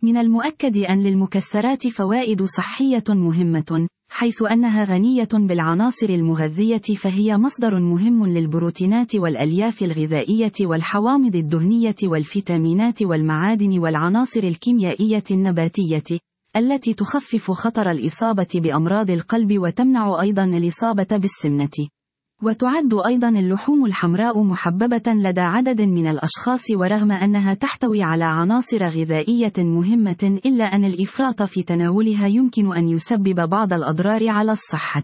من المؤكد أن للمكسرات فوائد صحية مهمة، حيث أنها غنية بالعناصر المغذية، فهي مصدر مهم للبروتينات والألياف الغذائية والحوامض الدهنية والفيتامينات والمعادن والعناصر الكيميائية النباتية، التي تخفف خطر الإصابة بأمراض القلب وتمنع أيضا الإصابة بالسمنة. وتعد أيضا اللحوم الحمراء محببة لدى عدد من الأشخاص، ورغم أنها تحتوي على عناصر غذائية مهمة، إلا أن الإفراط في تناولها يمكن أن يسبب بعض الأضرار على الصحة.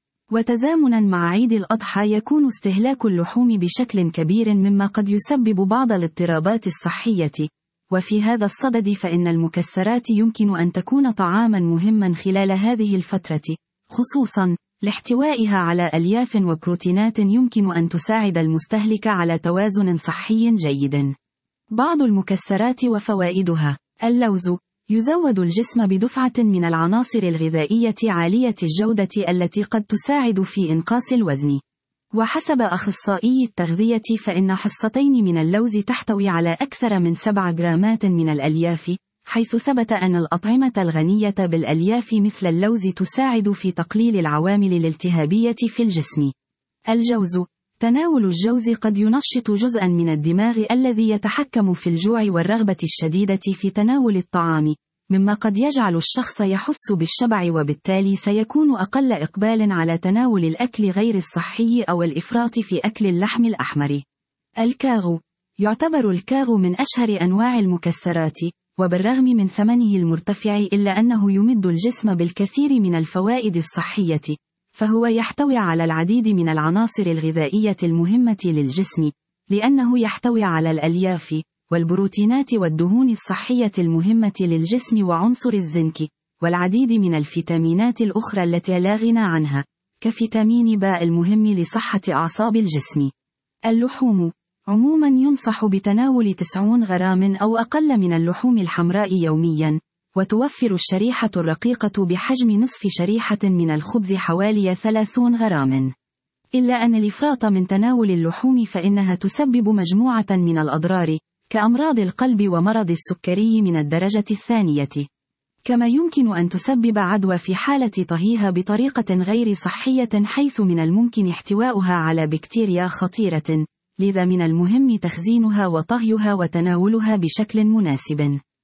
وتزامنا مع عيد الأضحى يكون استهلاك اللحوم بشكل كبير، مما قد يسبب بعض الاضطرابات الصحية. وفي هذا الصدد فإن المكسرات يمكن أن تكون طعاما مهما خلال هذه الفترة، خصوصا لاحتوائها على ألياف وبروتينات يمكن أن تساعد المستهلك على توازن صحي جيد. بعض المكسرات وفوائدها: اللوز يزود الجسم بدفعة من العناصر الغذائية عالية الجودة التي قد تساعد في إنقاص الوزن. وحسب أخصائي التغذية فإن حصتين من اللوز تحتوي على أكثر من 7 جرامات من الألياف، حيث ثبت أن الأطعمة الغنية بالألياف مثل اللوز تساعد في تقليل العوامل الالتهابية في الجسم. الجوز: تناول الجوز قد ينشط جزءا من الدماغ الذي يتحكم في الجوع والرغبة الشديدة في تناول الطعام، مما قد يجعل الشخص يحس بالشبع، وبالتالي سيكون أقل إقبال على تناول الأكل غير الصحي أو الإفراط في أكل اللحم الأحمر. الكاغو: يعتبر الكاغو من أشهر أنواع المكسرات، وبالرغم من ثمنه المرتفع إلا أنه يمد الجسم بالكثير من الفوائد الصحية، فهو يحتوي على العديد من العناصر الغذائية المهمة للجسم، لأنه يحتوي على الألياف والبروتينات والدهون الصحية المهمة للجسم وعنصر الزنك، والعديد من الفيتامينات الأخرى التي لا غنى عنها، كفيتامين باء المهم لصحة أعصاب الجسم. اللحوم: عموما ينصح بتناول 90 غرام أو أقل من اللحوم الحمراء يوميا، وتوفر الشريحة الرقيقة بحجم نصف شريحة من الخبز حوالي 30 غرام. إلا أن الإفراط من تناول اللحوم فإنها تسبب مجموعة من الأضرار، كأمراض القلب ومرض السكري من الدرجة الثانية. كما يمكن أن تسبب عدوى في حالة طهيها بطريقة غير صحية، حيث من الممكن احتواؤها على بكتيريا خطيرة، لذا من المهم تخزينها وطهيها وتناولها بشكل مناسب.